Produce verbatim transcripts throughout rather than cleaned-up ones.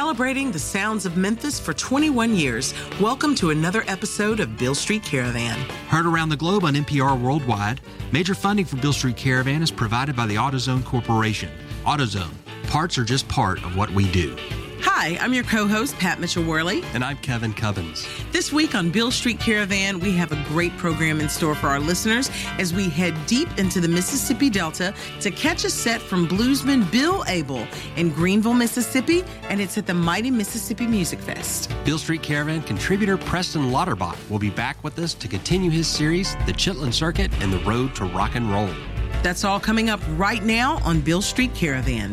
Celebrating the sounds of Memphis for twenty-one years, welcome to another episode of Beale Street Caravan. Heard around the globe on N P R Worldwide, major funding for Beale Street Caravan is provided by the AutoZone Corporation. AutoZone, parts are just part of what we do. Hi, I'm your co-host, Pat Mitchell-Worley. And I'm Kevin Cubbins. This week on Beale Street Caravan, we have a great program in store for our listeners as we head deep into the Mississippi Delta to catch a set from bluesman Bill Abel in Greenville, Mississippi, and it's at the Mighty Mississippi Music Fest. Beale Street Caravan contributor Preston Lauterbach will be back with us to continue his series, The Chitlin Circuit and the Road to Rock and Roll. That's all coming up right now on Beale Street Caravan.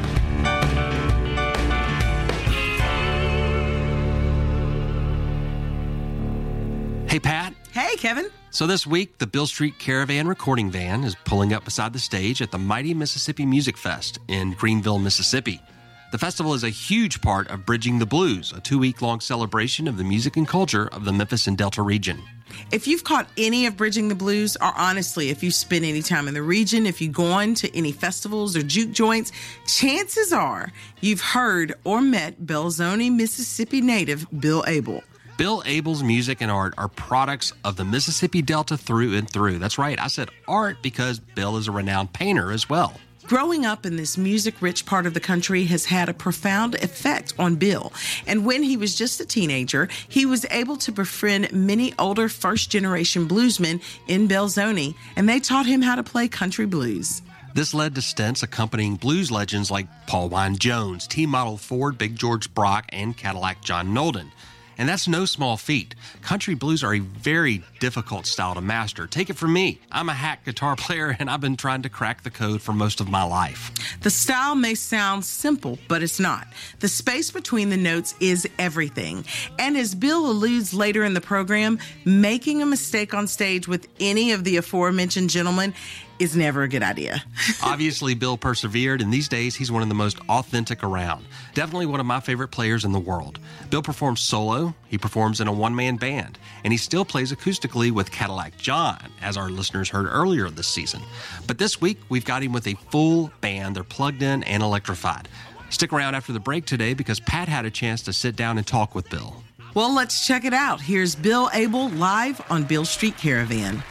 Hey, Pat. Hey, Kevin. So this week, the Beale Street Caravan recording van is pulling up beside the stage at the Mighty Mississippi Music Fest in Greenville, Mississippi. The festival is a huge part of Bridging the Blues, a two-week-long celebration of the music and culture of the Memphis and Delta region. If you've caught any of Bridging the Blues, or honestly, if you've spent any time in the region, if you've gone to any festivals or juke joints, chances are you've heard or met Belzoni, Mississippi native Bill Abel. Bill Abel's music and art are products of the Mississippi Delta through and through. That's right, I said art because Bill is a renowned painter as well. Growing up in this music-rich part of the country has had a profound effect on Bill. And when he was just a teenager, he was able to befriend many older first-generation bluesmen in Belzoni, and they taught him how to play country blues. This led to stints accompanying blues legends like Paul Wine Jones, T-Model Ford, Big George Brock, and Cadillac John Nolden. And that's no small feat. Country blues are a very difficult style to master. Take it from me. I'm a hack guitar player, and I've been trying to crack the code for most of my life. The style may sound simple, but it's not. The space between the notes is everything. And as Bill alludes later in the program, making a mistake on stage with any of the aforementioned gentlemen is never a good idea. Obviously, Bill persevered, and these days he's one of the most authentic around. Definitely one of my favorite players in the world. Bill performs solo, he performs in a one-man band, and he still plays acoustically with Cadillac John, as our listeners heard earlier this season. But this week, we've got him with a full band. They're plugged in and electrified. Stick around after the break today because Pat had a chance to sit down and talk with Bill. Well, let's check it out. Here's Bill Abel live on Beale Street Caravan.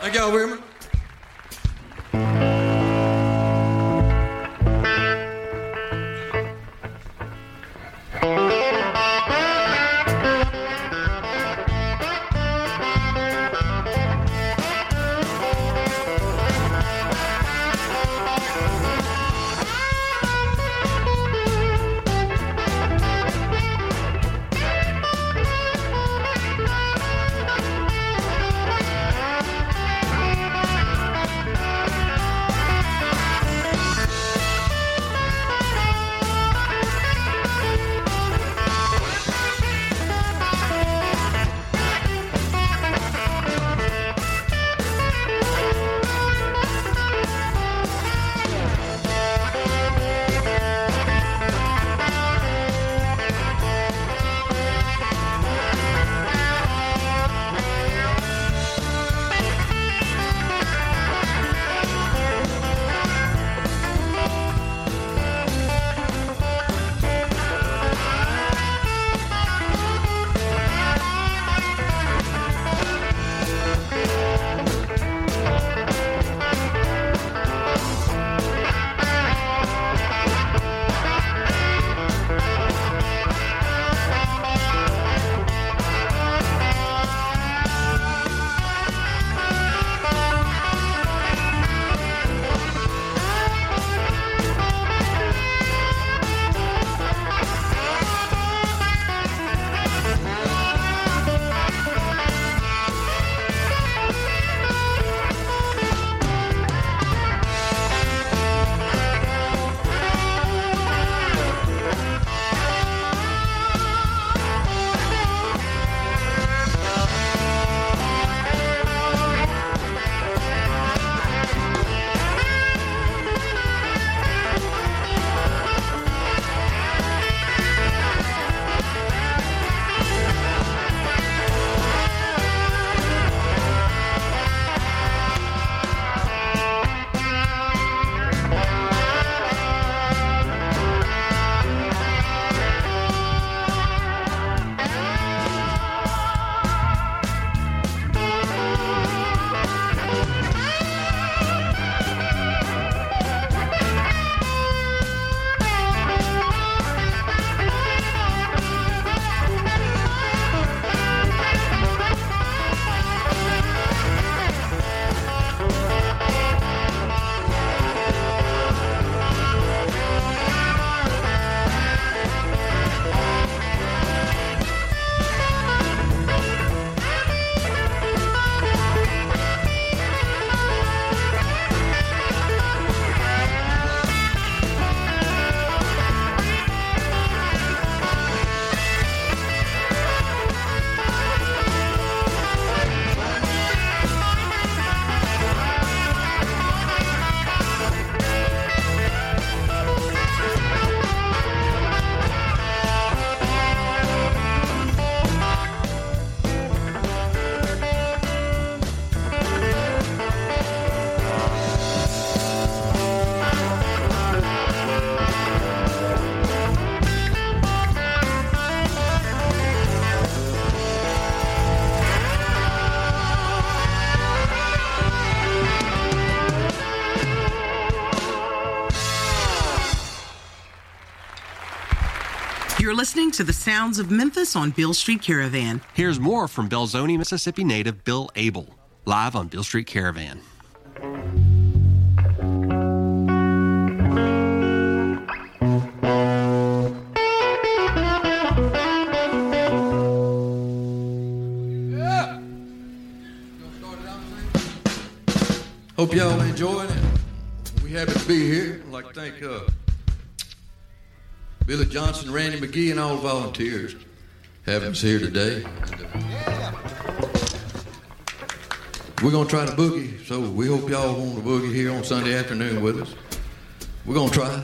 Thank y'all very much. You're listening to the sounds of Memphis on Beale Street Caravan. Here's more from Belzoni, Mississippi native Bill Abel, live on Beale Street Caravan. Yeah. Hope y'all enjoying it. We happy to be here. I'd like to thank uh, Billy Johnson, Randy McGee, and all the volunteers having us here today. Yeah. We're going to try to boogie, so we hope y'all want to boogie here on Sunday afternoon with us. We're going to try.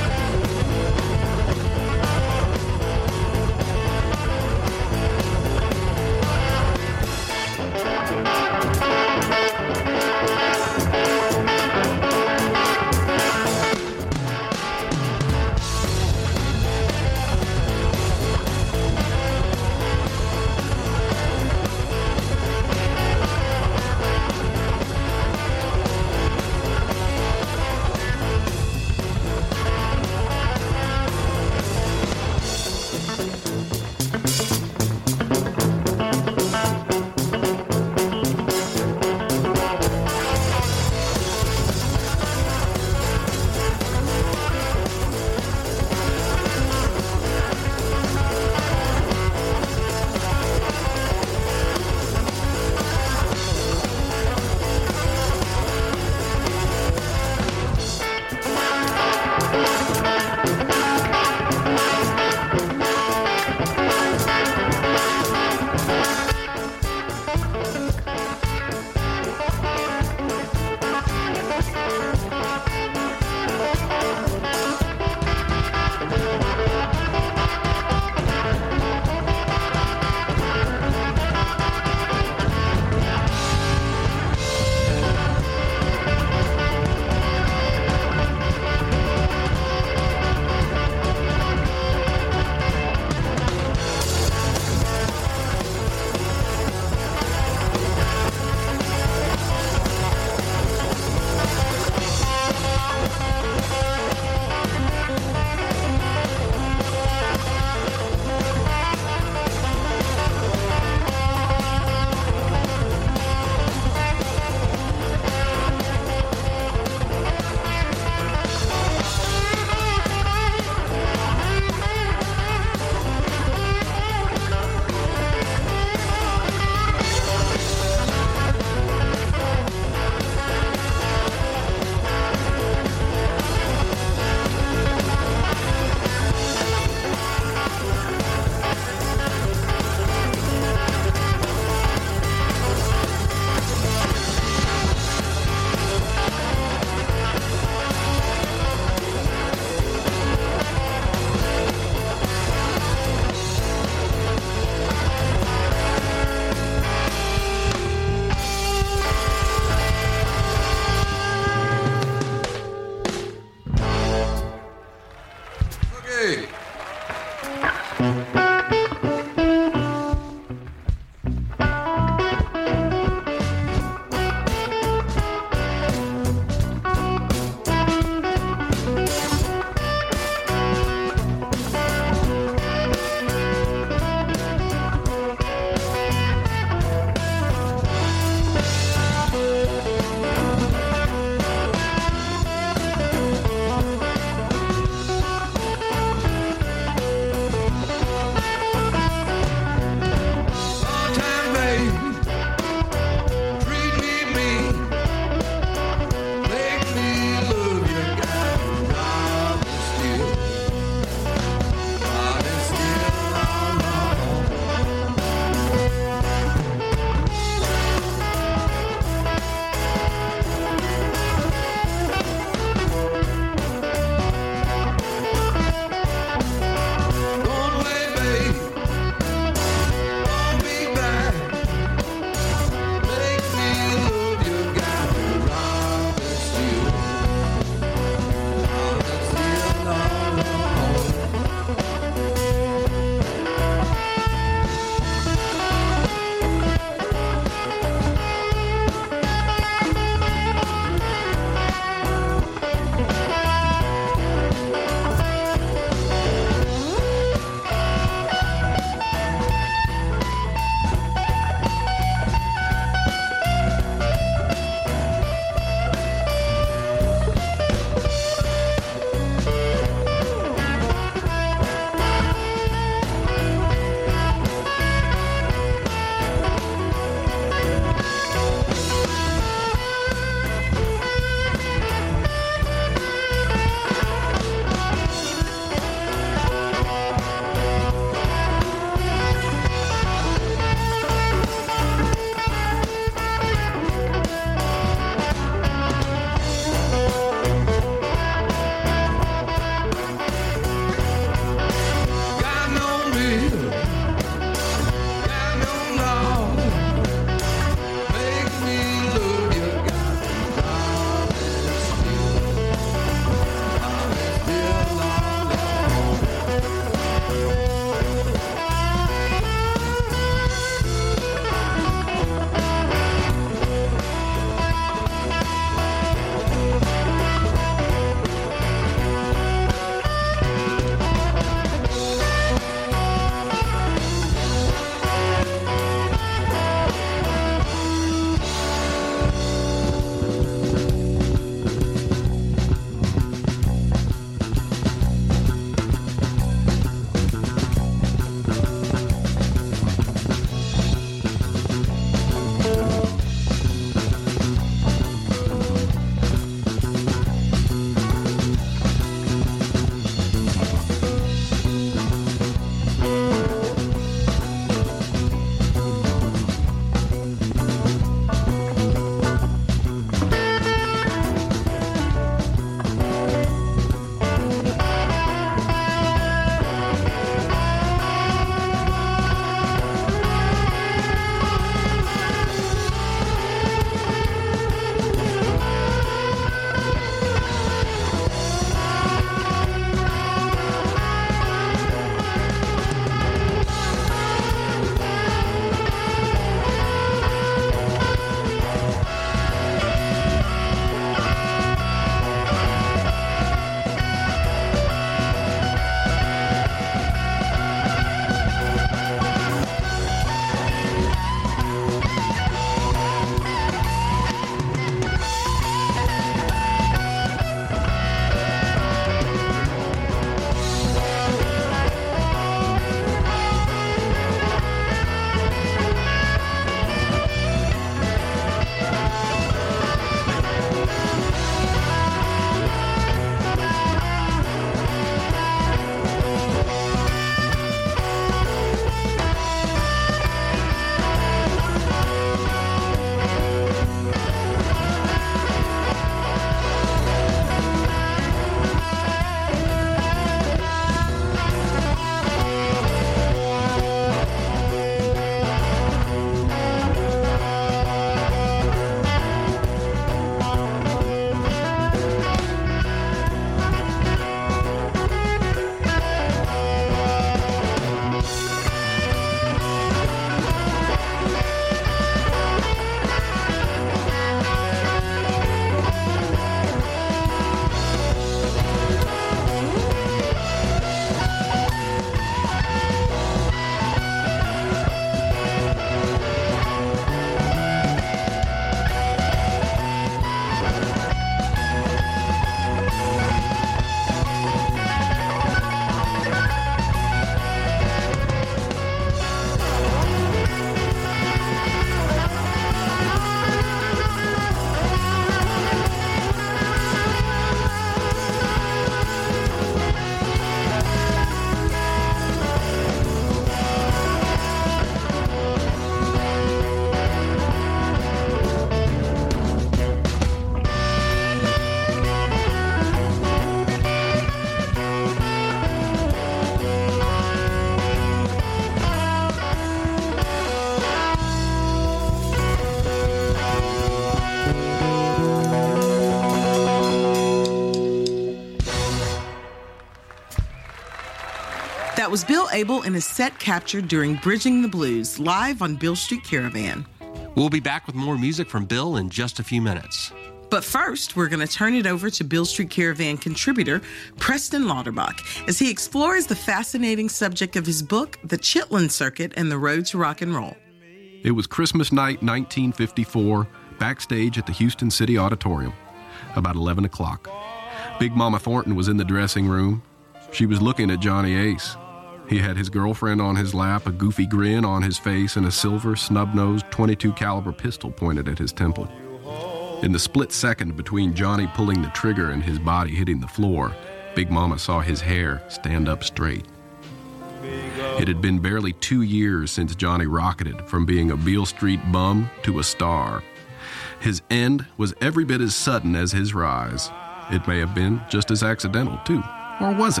That was Bill Abel in a set captured during Bridging the Blues, live on Beale Street Caravan. We'll be back with more music from Bill in just a few minutes. But first, we're going to turn it over to Beale Street Caravan contributor Preston Lauterbach as he explores the fascinating subject of his book, The Chitlin Circuit and the Road to Rock and Roll. It was Christmas night, nineteen fifty-four, backstage at the Houston City Auditorium, about eleven o'clock. Big Mama Thornton was in the dressing room. She was looking at Johnny Ace. He had his girlfriend on his lap, a goofy grin on his face, and a silver, snub-nosed twenty-two caliber pistol pointed at his temple. In the split second between Johnny pulling the trigger and his body hitting the floor, Big Mama saw his hair stand up straight. It had been barely two years since Johnny rocketed from being a Beale Street bum to a star. His end was every bit as sudden as his rise. It may have been just as accidental, too. Or was it?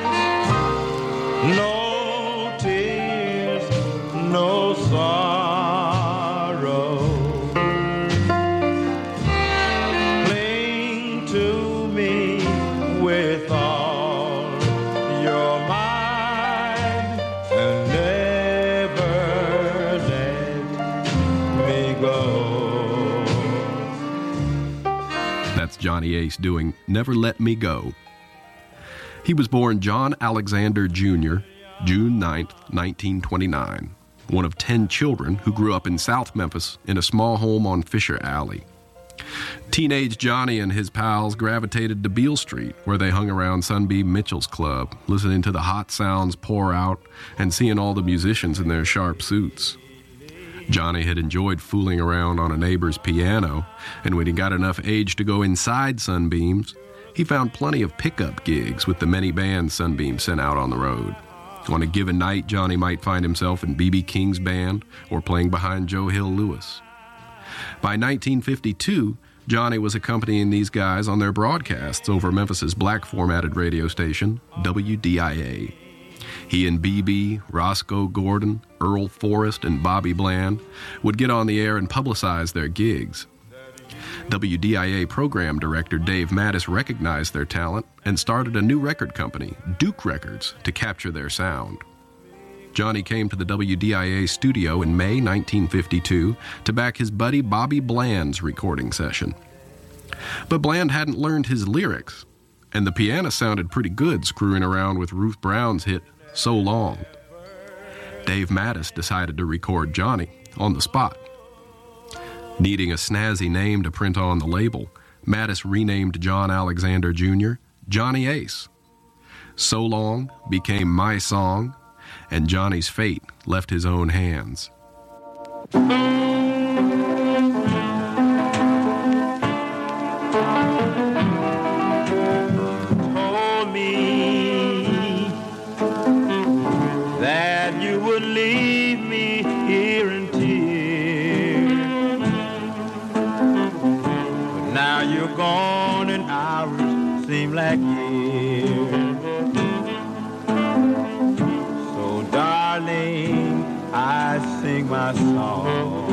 No tears, no sorrow. Cling to me with all your might and never let me go. That's Johnny Ace doing Never Let Me Go. He was born John Alexander Junior, June ninth, nineteen twenty-nine, one of ten children who grew up in South Memphis in a small home on Fisher Alley. Teenage Johnny and his pals gravitated to Beale Street, where they hung around Sunbeam Mitchell's club, listening to the hot sounds pour out and seeing all the musicians in their sharp suits. Johnny had enjoyed fooling around on a neighbor's piano, and when he got enough age to go inside Sunbeam's, he found plenty of pickup gigs with the many bands Sunbeam sent out on the road. On a given night, Johnny might find himself in B B King's band or playing behind Joe Hill Lewis. By nineteen fifty-two, Johnny was accompanying these guys on their broadcasts over Memphis's black-formatted radio station, W D I A. He and B B, Roscoe Gordon, Earl Forrest, and Bobby Bland would get on the air and publicize their gigs. W D I A program director Dave Mattis recognized their talent and started a new record company, Duke Records, to capture their sound. Johnny came to the W D I A studio in May nineteen fifty-two to back his buddy Bobby Bland's recording session. But Bland hadn't learned his lyrics, and the piano sounded pretty good screwing around with Ruth Brown's hit, So Long. Dave Mattis decided to record Johnny on the spot. Needing a snazzy name to print on the label, Mattis renamed John Alexander Junior Johnny Ace. So Long became My Song, and Johnny's fate left his own hands. Told me that you would leave me here in tears, but now you're gone and hours seem like years. So darling, I sing my song.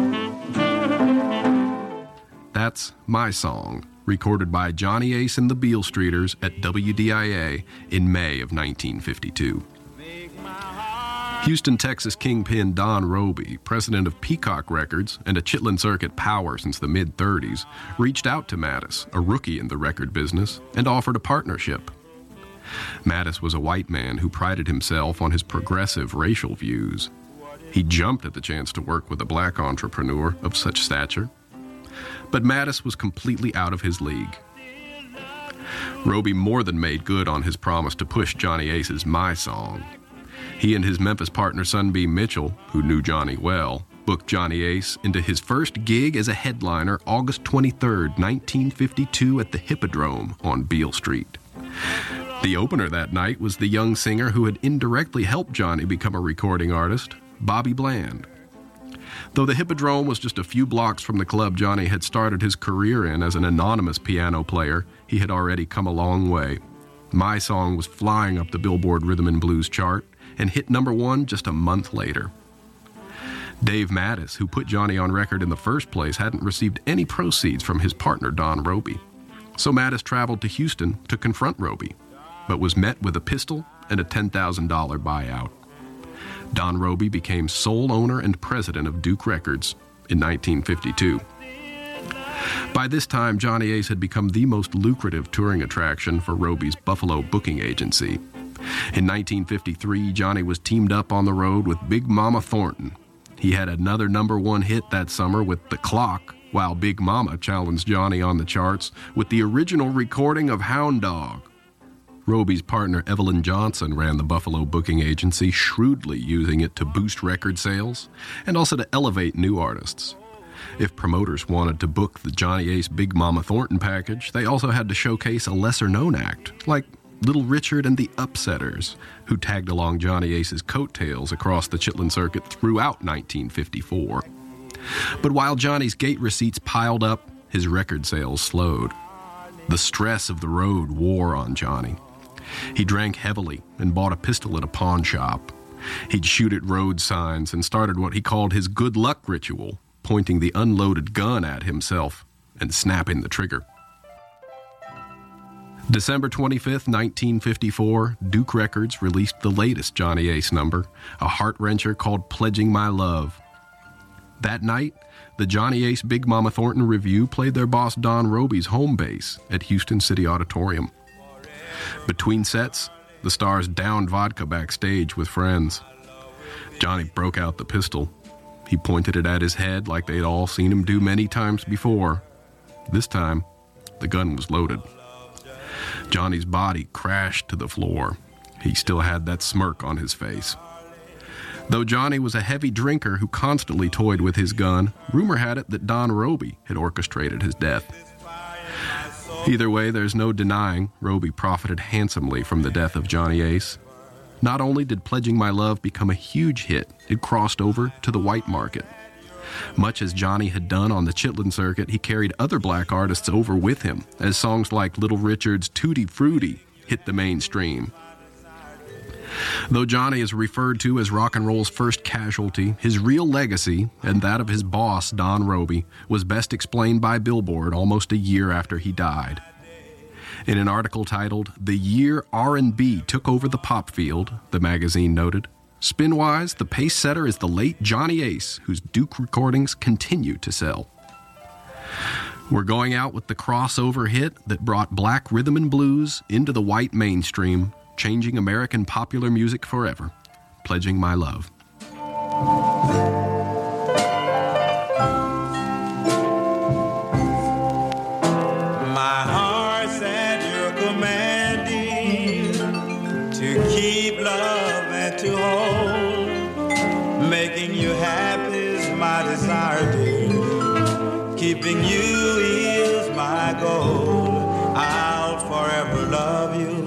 That's My Song, recorded by Johnny Ace and the Beale Streeters at W D I A in May of nineteen fifty-two. Houston, Texas kingpin Don Roby, president of Peacock Records and a Chitlin Circuit power since the mid-thirties, reached out to Mattis, a rookie in the record business, and offered a partnership. Mattis was a white man who prided himself on his progressive racial views. He jumped at the chance to work with a black entrepreneur of such stature. But Mattis was completely out of his league. Roby more than made good on his promise to push Johnny Ace's My Song. He and his Memphis partner Sunbeam Mitchell, who knew Johnny well, booked Johnny Ace into his first gig as a headliner August twenty-third, nineteen fifty-two at the Hippodrome on Beale Street. The opener that night was the young singer who had indirectly helped Johnny become a recording artist, Bobby Bland. Though the Hippodrome was just a few blocks from the club Johnny had started his career in as an anonymous piano player, he had already come a long way. My Song was flying up the Billboard Rhythm and Blues chart and hit number one just a month later. Dave Mattis, who put Johnny on record in the first place, hadn't received any proceeds from his partner Don Roby. So Mattis traveled to Houston to confront Roby, but was met with a pistol and a ten thousand dollars buyout. Don Robey became sole owner and president of Duke Records in nineteen fifty-two. By this time, Johnny Ace had become the most lucrative touring attraction for Robey's Buffalo booking agency. In nineteen fifty-three, Johnny was teamed up on the road with Big Mama Thornton. He had another number one hit that summer with The Clock, while Big Mama challenged Johnny on the charts with the original recording of Hound Dog. Robey's partner Evelyn Johnson ran the Buffalo booking agency, shrewdly using it to boost record sales and also to elevate new artists. If promoters wanted to book the Johnny Ace Big Mama Thornton package, they also had to showcase a lesser-known act, like Little Richard and the Upsetters, who tagged along Johnny Ace's coattails across the Chitlin Circuit throughout nineteen fifty-four. But while Johnny's gate receipts piled up, his record sales slowed. The stress of the road wore on Johnny. He drank heavily and bought a pistol at a pawn shop. He'd shoot at road signs and started what he called his good luck ritual, pointing the unloaded gun at himself and snapping the trigger. December twenty-fifth, nineteen fifty-four, Duke Records released the latest Johnny Ace number, a heart-wrencher called Pledging My Love. That night, the Johnny Ace Big Mama Thornton Revue played their boss Don Robey's home base at Houston City Auditorium. Between sets, the stars downed vodka backstage with friends. Johnny broke out the pistol. He pointed it at his head like they'd all seen him do many times before. This time, the gun was loaded. Johnny's body crashed to the floor. He still had that smirk on his face. Though Johnny was a heavy drinker who constantly toyed with his gun, rumor had it that Don Robey had orchestrated his death. Either way, there's no denying Robey profited handsomely from the death of Johnny Ace. Not only did Pledging My Love become a huge hit, it crossed over to the white market. Much as Johnny had done on the Chitlin Circuit, he carried other black artists over with him, as songs like Little Richard's Tutti Frutti hit the mainstream. Though Johnny is referred to as rock and roll's first casualty, his real legacy, and that of his boss, Don Robey, was best explained by Billboard almost a year after he died. In an article titled, "The Year R and B Took Over the Pop Field," the magazine noted, "Spin-wise, the pace setter is the late Johnny Ace, whose Duke recordings continue to sell." We're going out with the crossover hit that brought black rhythm and blues into the white mainstream, changing American popular music forever, Pledging My Love. My heart's at your commanding, to keep love and to hold. Making you happy is my desire, dear. Keeping you is my goal. I'll forever love you.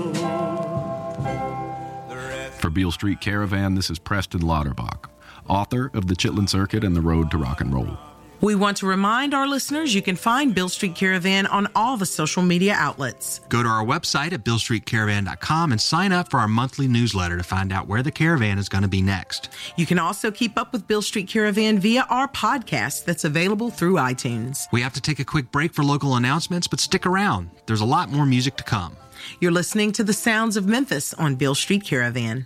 For Beale Street Caravan, this is Preston Lauterbach, author of The Chitlin Circuit and the Road to Rock and Roll. We want to remind our listeners you can find Beale Street Caravan on all the social media outlets. Go to our website at beale street caravan dot com and sign up for our monthly newsletter to find out where the caravan is going to be next. You can also keep up with Beale Street Caravan via our podcast that's available through iTunes. We have to take a quick break for local announcements, but stick around. There's a lot more music to come. You're listening to the sounds of Memphis on Beale Street Caravan.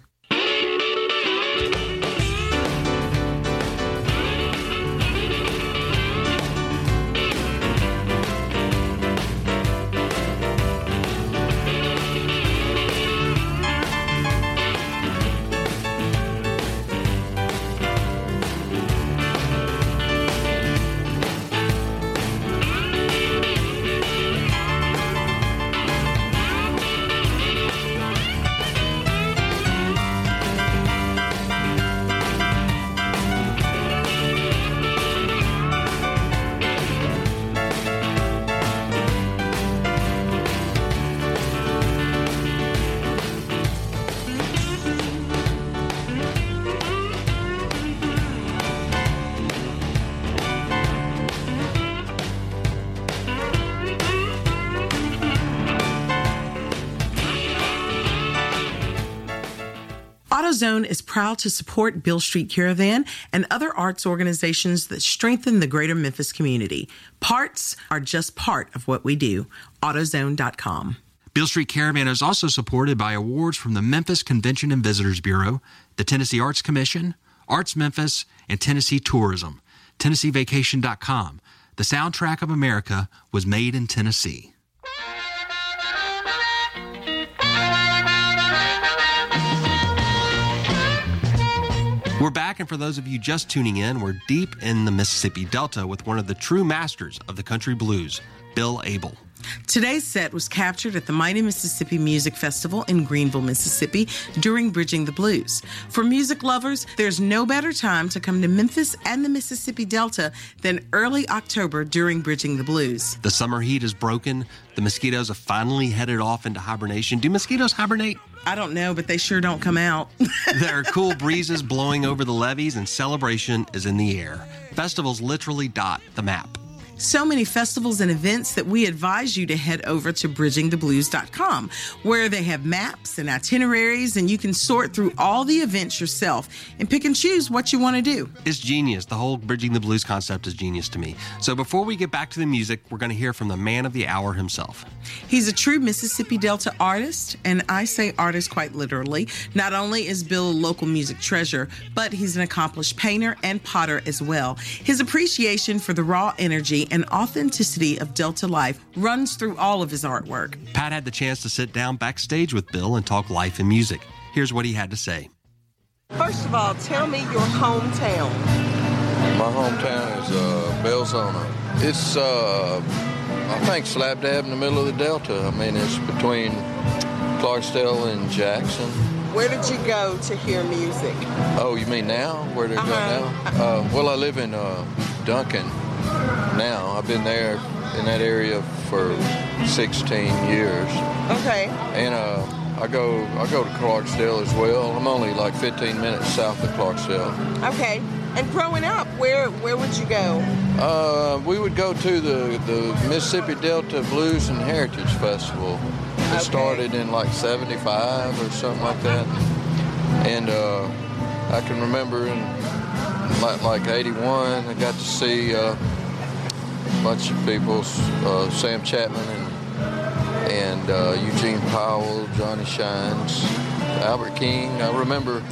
AutoZone is proud to support Beale Street Caravan and other arts organizations that strengthen the greater Memphis community. Parts are just part of what we do. AutoZone dot com. Beale Street Caravan is also supported by awards from the Memphis Convention and Visitors Bureau, the Tennessee Arts Commission, Arts Memphis, and Tennessee Tourism. Tennessee Vacation dot com. The soundtrack of America was made in Tennessee. We're back, and for those of you just tuning in, we're deep in the Mississippi Delta with one of the true masters of the country blues, Bill Abel. Today's set was captured at the Mighty Mississippi Music Festival in Greenville, Mississippi during Bridging the Blues. For music lovers, there's no better time to come to Memphis and the Mississippi Delta than early October during Bridging the Blues. The summer heat is broken. The mosquitoes have finally headed off into hibernation. Do mosquitoes hibernate? I don't know, but they sure don't come out. There are cool breezes blowing over the levees, and celebration is in the air. Festivals literally dot the map. So many festivals and events that we advise you to head over to bridging the blues dot com, where they have maps and itineraries, and you can sort through all the events yourself and pick and choose what you want to do. It's genius. The whole Bridging the Blues concept is genius to me. So before we get back to the music, we're going to hear from the man of the hour himself. He's a true Mississippi Delta artist, and I say artist quite literally. Not only is Bill a local music treasure, but he's an accomplished painter and potter as well. His appreciation for the raw energy and authenticity of Delta life runs through all of his artwork. Pat had the chance to sit down backstage with Bill and talk life and music. Here's what he had to say. First of all, tell me your hometown. My hometown is uh, Belzona. It's, uh, I think, slap dab in the middle of the Delta. I mean, it's between Clarksdale and Jackson. Where did you go to hear music? Oh, you mean now? Where did I uh-huh. go now? Uh, well, I live in uh, Duncan now. I've been there in that area for sixteen years. Okay. And uh, I go I go to Clarksdale as well. I'm only like fifteen minutes south of Clarksdale. Okay. And growing up, where where would you go? Uh, we would go to the, the Mississippi Delta Blues and Heritage Festival. It Okay. started in like seventy-five or something like that. And uh, I can remember in like, like eighty-one, I got to see uh, a bunch of people, uh, Sam Chapman and, and uh, Eugene Powell, Johnny Shines, Albert King. I remember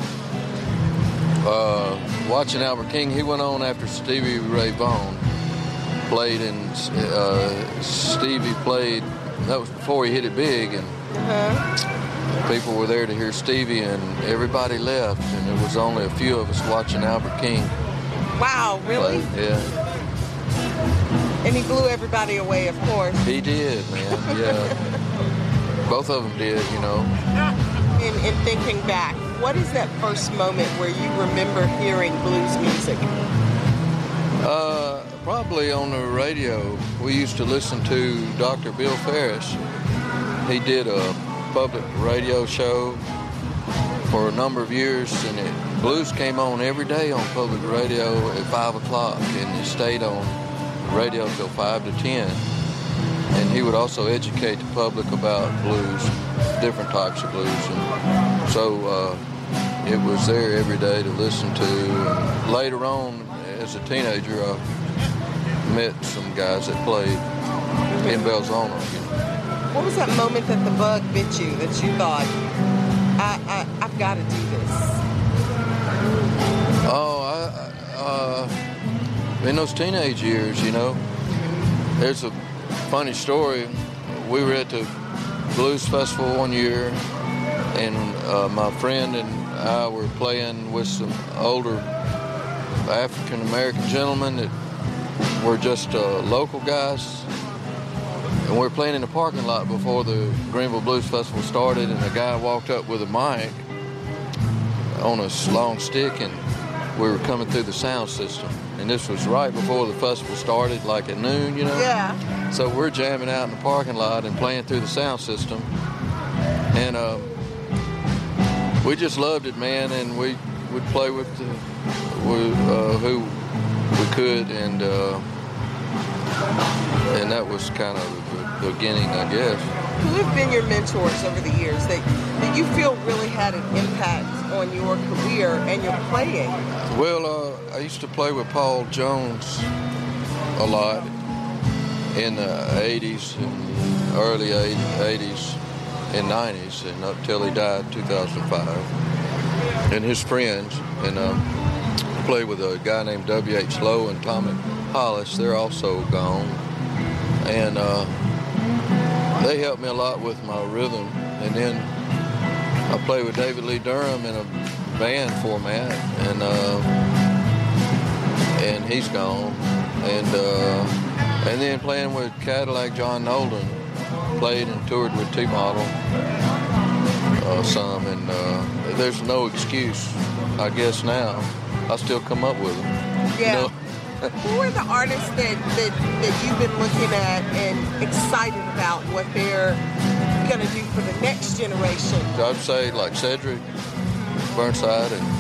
uh, watching Albert King. He went on after Stevie Ray Vaughan played, and uh, Stevie played. That was before he hit it big, and Uh-huh. people were there to hear Stevie, and everybody left, and there was only a few of us watching Albert King Wow, really? play. Yeah, And he blew everybody away, of course. he did, man. Yeah, both of them did, you know. In, in thinking back, what is that first moment where you remember hearing blues music? Uh, probably on the radio. We used to listen to Doctor Bill Ferris. He did a public radio show for a number of years, and it, blues came on every day on public radio at five o'clock, and it stayed on radio till five to ten. And he would also educate the public about blues, different types of blues. And so uh, it was there every day to listen to. And later on, as a teenager, I met some guys that played in Belzona. You know. What was that moment that the bug bit you, that you thought, I, I, I've got to do this? Oh, I, uh, in those teenage years, you know, there's a funny story. We were at the Blues Festival one year, and uh, my friend and I were playing with some older African-American gentlemen that were just uh, local guys. And we were playing in the parking lot before the Greenville Blues Festival started, and a guy walked up with a mic on a long stick, and we were coming through the sound system. And this was right before the festival started, like at noon, you know? Yeah. So we're jamming out in the parking lot and playing through the sound system. And uh, we just loved it, man, and we would play with the, we, uh, who we could, and uh, and that was kind of the beginning, I guess. Who have been your mentors over the years that, that you feel really had an impact on your career and your playing? Well, uh, I used to play with Paul Jones a lot in the eighties and early eighties. in nineties and up till he died in two thousand five. And his friends, and um, played with a guy named W H Lowe and Tommy Hollis. They're also gone. And uh, they helped me a lot with my rhythm. And then I played with David Lee Durham in a band format, and uh, and he's gone. And uh, and then playing with Cadillac John Nolden, played and toured with T-Model uh, some, and uh, there's no excuse, I guess now. I still come up with them. Yeah. You know? Who are the artists that, that, that you've been looking at and excited about what they're going to do for the next generation? I'd say like Cedric, Burnside, and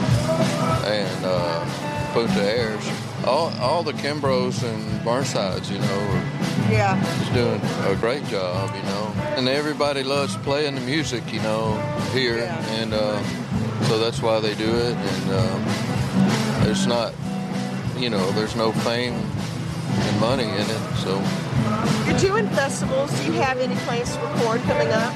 and uh, Punta Ayers. All all the Kimbroughs and Burnsides, you know, are yeah. just doing a great job, you know. And everybody loves playing the music, you know, here, Yeah. and uh, so that's why they do it. And um, it's not, you know, there's no fame and money in it, so. You're doing festivals. Do you have any plans to record coming up?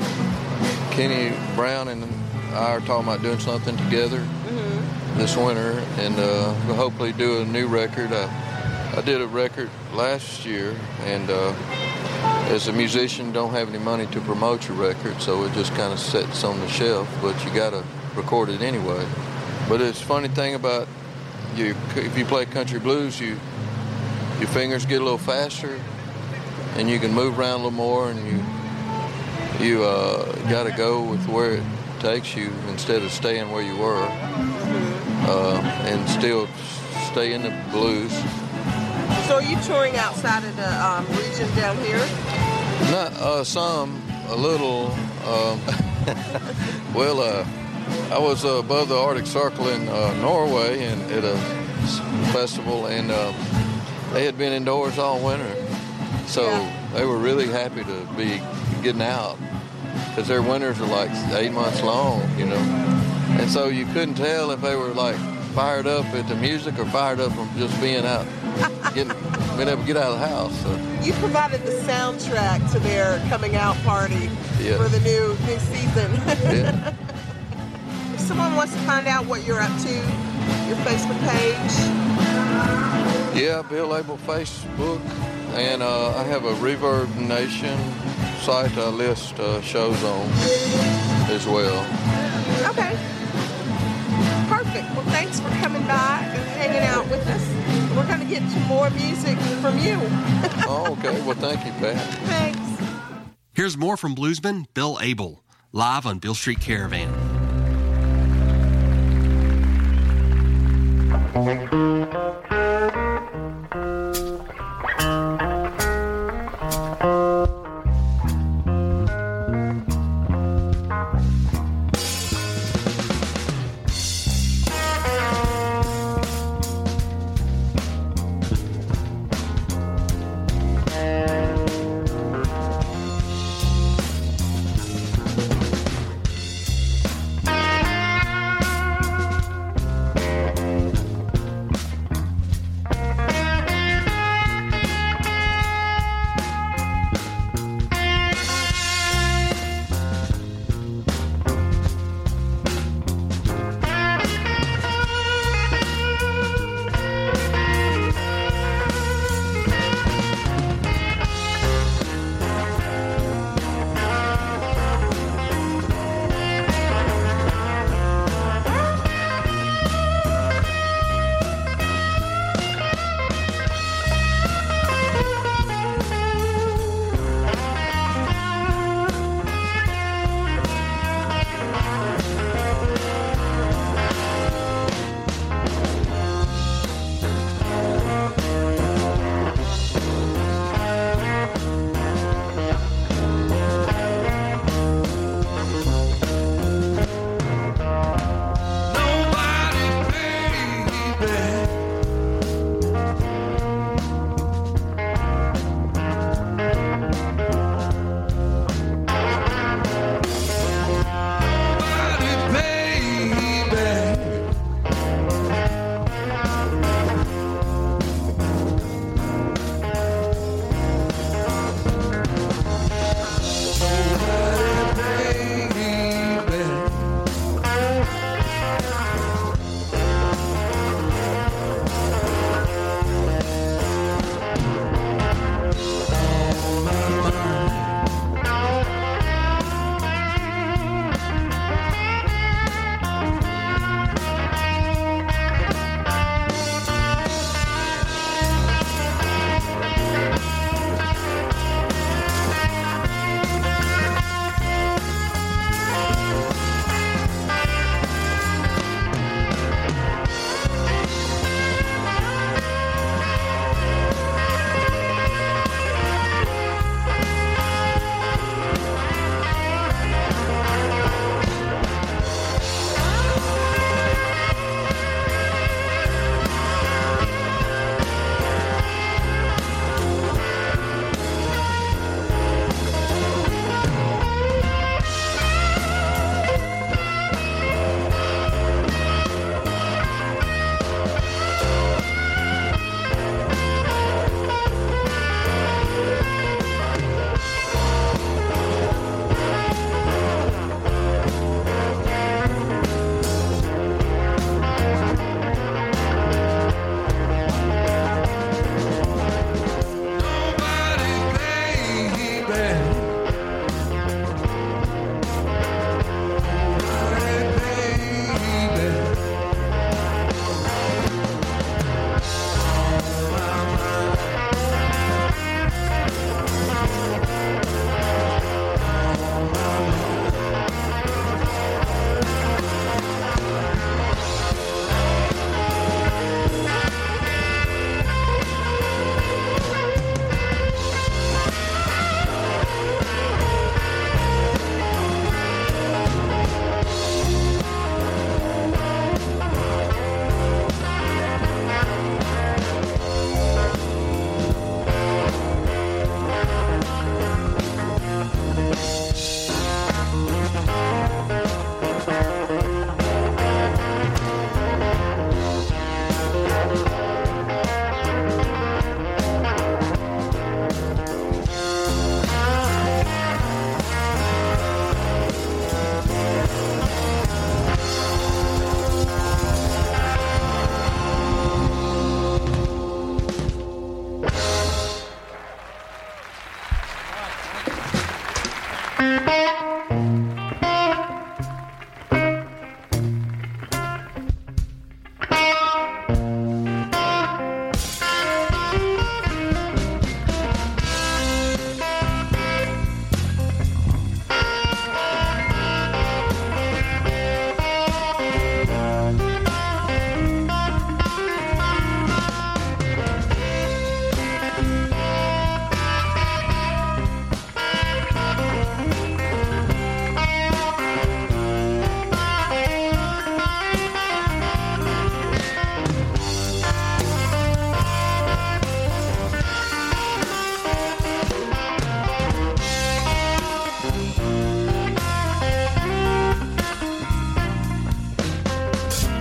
Kenny Brown and I are talking about doing something together mm-hmm. this winter, and uh, we'll hopefully do a new record. I, I did a record last year, and uh, as a musician, don't have any money to promote your record, so it just kind of sits on the shelf, but you got to record it anyway. But it's a funny thing about you, if you play country blues, you your fingers get a little faster, and you can move around a little more, and you you uh, got to go with where it takes you instead of staying where you were, uh, and still stay in the blues. So are you touring outside of the um, region down here? Not uh, some, a little. Um, well, uh, I was uh, above the Arctic Circle in uh, Norway and at a festival, and uh, they had been indoors all winter, so yeah. they were really happy to be getting out, because their winters are like eight months long, you know. And so you couldn't tell if they were like fired up at the music or fired up from just being out, getting, being able to get out of the house. So. You provided the soundtrack to their coming out party Yes. for the new new season. Yeah. If someone wants to find out what you're up to, your Facebook page. Yeah, Bill Label Facebook, and uh, I have a Reverb Nation site I list uh, shows on as well. Okay. Perfect. Well, thanks for coming by and hanging out with us. We're going to get to more music from you. Oh, okay. Well, thank you, Pat. Thanks. Here's more from bluesman Bill Abel, live on Beale Street Caravan.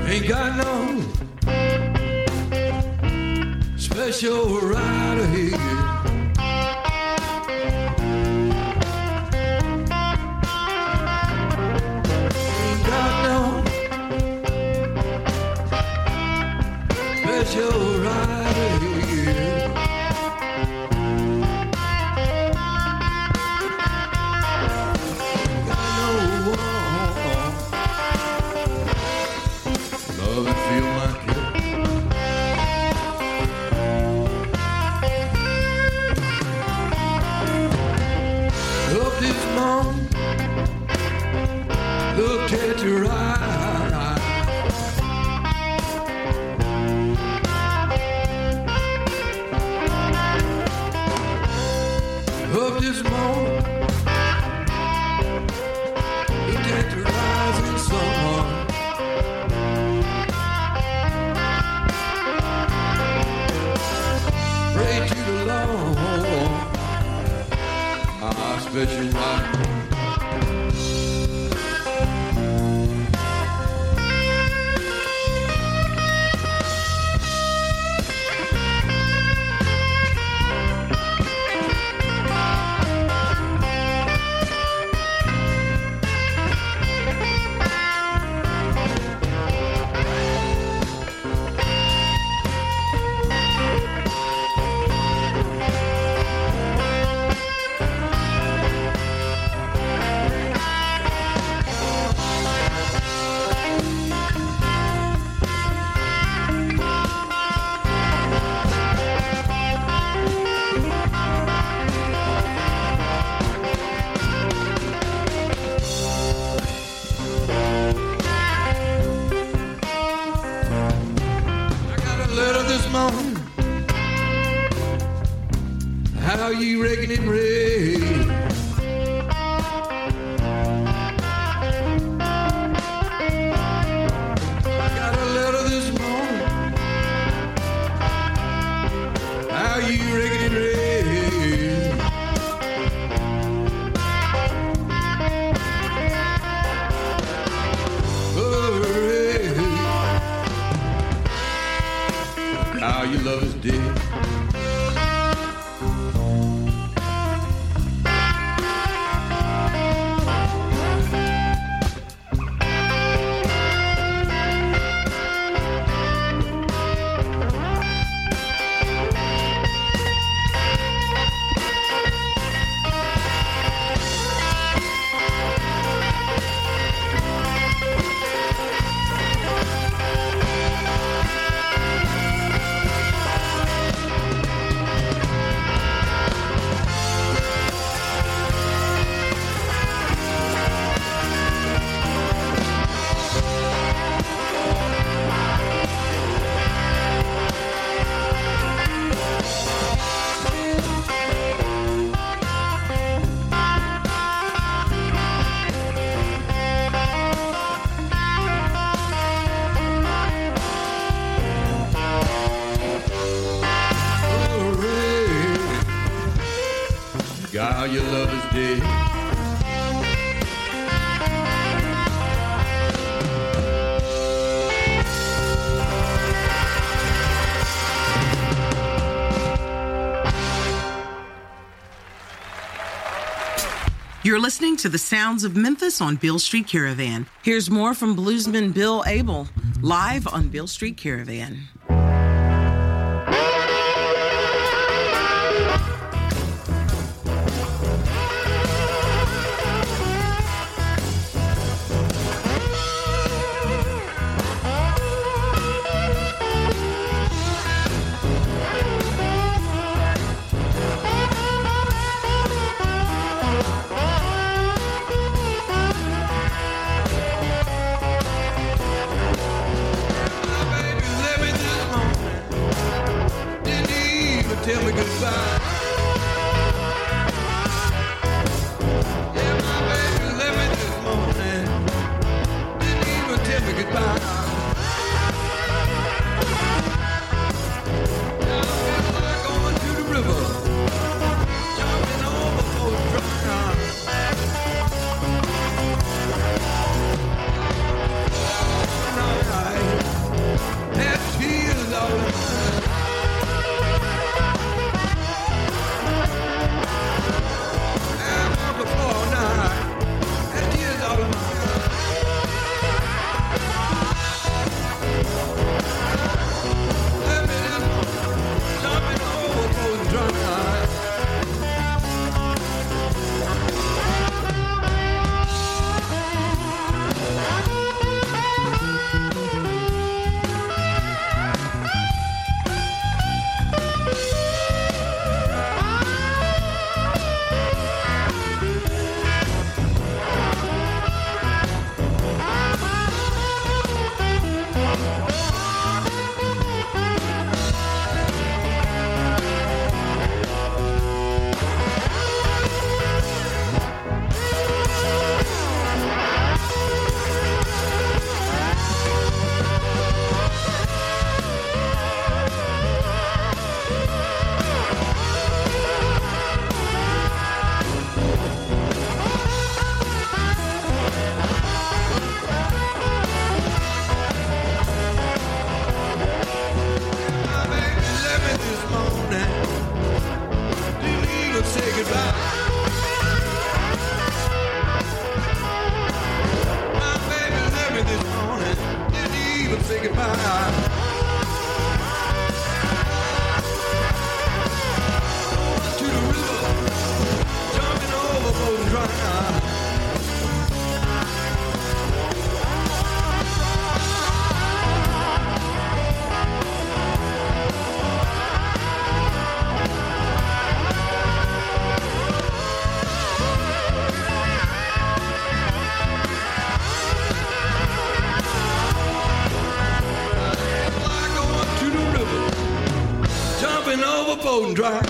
Ain't got no special right here. Ain't got no special right here. Got no one. Love and feel like it. Up this morning, looked at your eye. Up this morning, looked at your eyes and sun. Pray to the Lord, our special life. How you reckon it rain? I got a letter this morning. How you reckon it rain? Oh, rain. How you love is dead. How your love is dead. You're listening to the sounds of Memphis on Beale Street Caravan. Here's more from bluesman Bill Abel, live on Beale Street Caravan. Let me dry.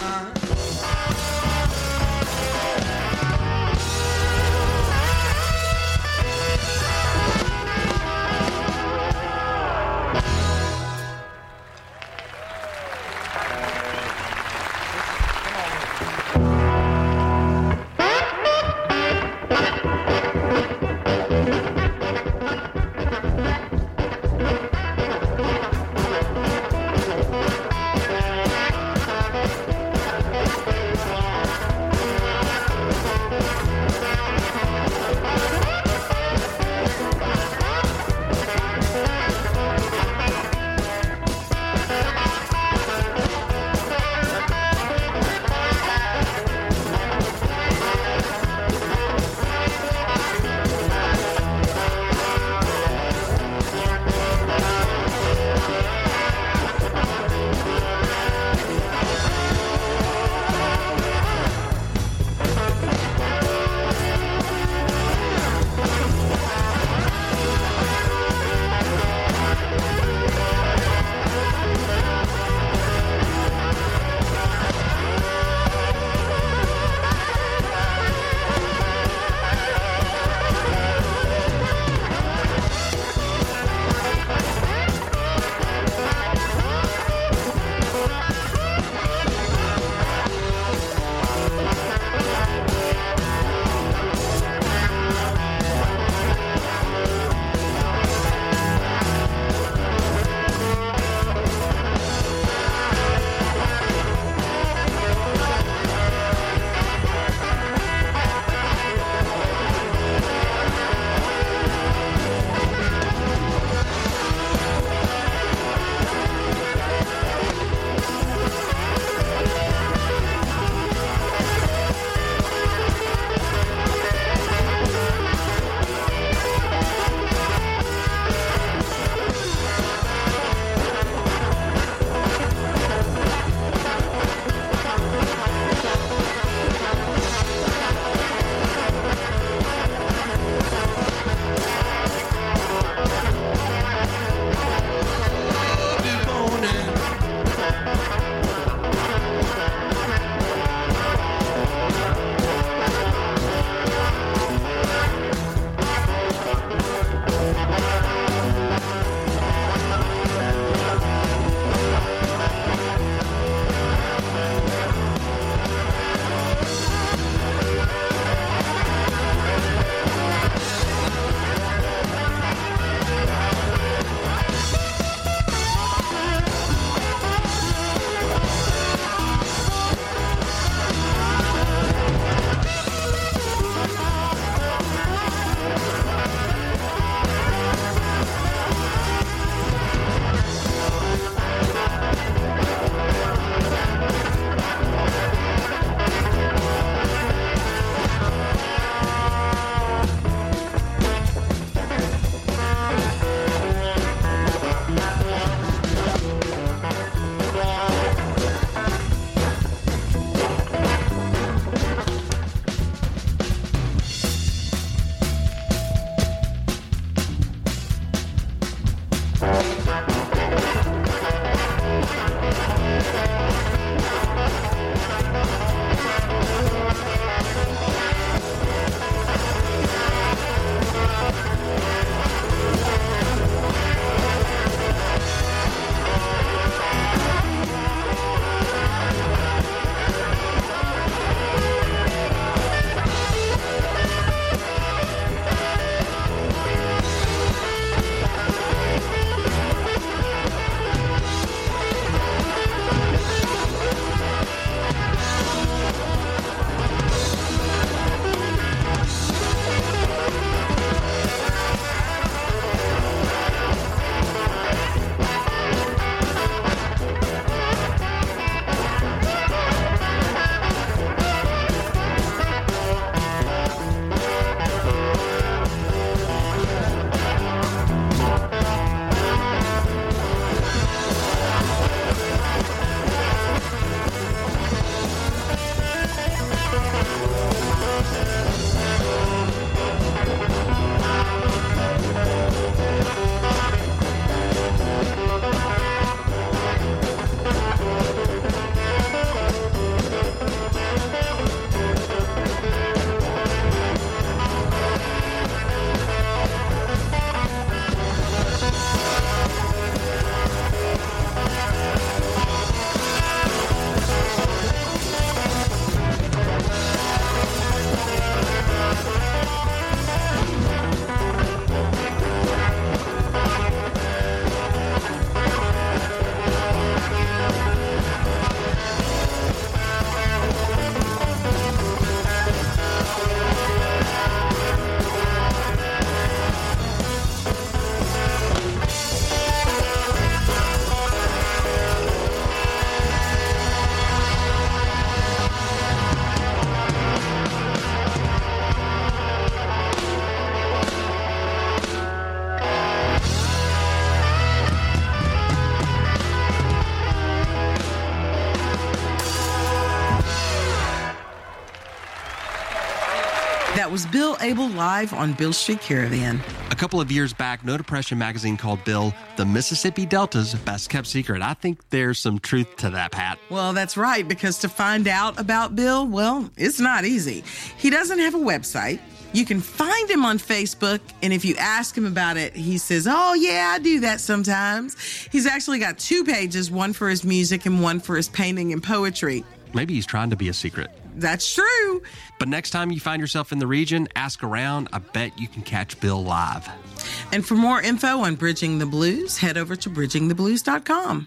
That was Bill Abel live on Beale Street Caravan. A couple of years back, No Depression magazine called Bill the Mississippi Delta's best kept secret. I think there's some truth to that, Pat. Well, that's right, because to find out about Bill, well, it's not easy. He doesn't have a website. You can find him on Facebook, and if you ask him about it, he says, oh, yeah, I do that sometimes. He's actually got two pages, one for his music and one for his painting and poetry. Maybe he's trying to be a secret. That's true. But next time you find yourself in the region, ask around. I bet you can catch Bill live. And for more info on Bridging the Blues, head over to bridging the blues dot com.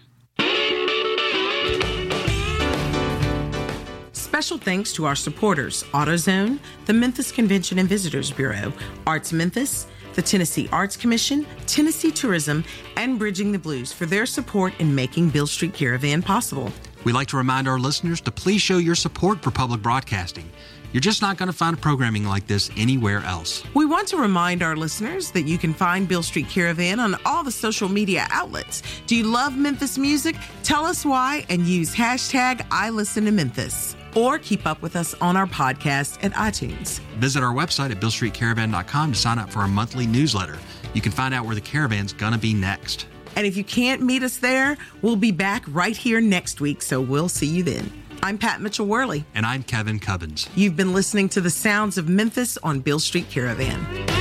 Special thanks to our supporters, AutoZone, the Memphis Convention and Visitors Bureau, Arts Memphis, the Tennessee Arts Commission, Tennessee Tourism, and Bridging the Blues for their support in making Beale Street Caravan possible. We'd like to remind our listeners to please show your support for public broadcasting. You're just not going to find programming like this anywhere else. We want to remind our listeners that you can find Beale Street Caravan on all the social media outlets. Do you love Memphis music? Tell us why and use hashtag I Listen to Memphis. Or keep up with us on our podcast at iTunes. Visit our website at beale street caravan dot com to sign up for our monthly newsletter. You can find out where the caravan's going to be next. And if you can't meet us there, we'll be back right here next week, so we'll see you then. I'm Pat Mitchell-Worley. And I'm Kevin Cubbins. You've been listening to the sounds of Memphis on Beale Street Caravan.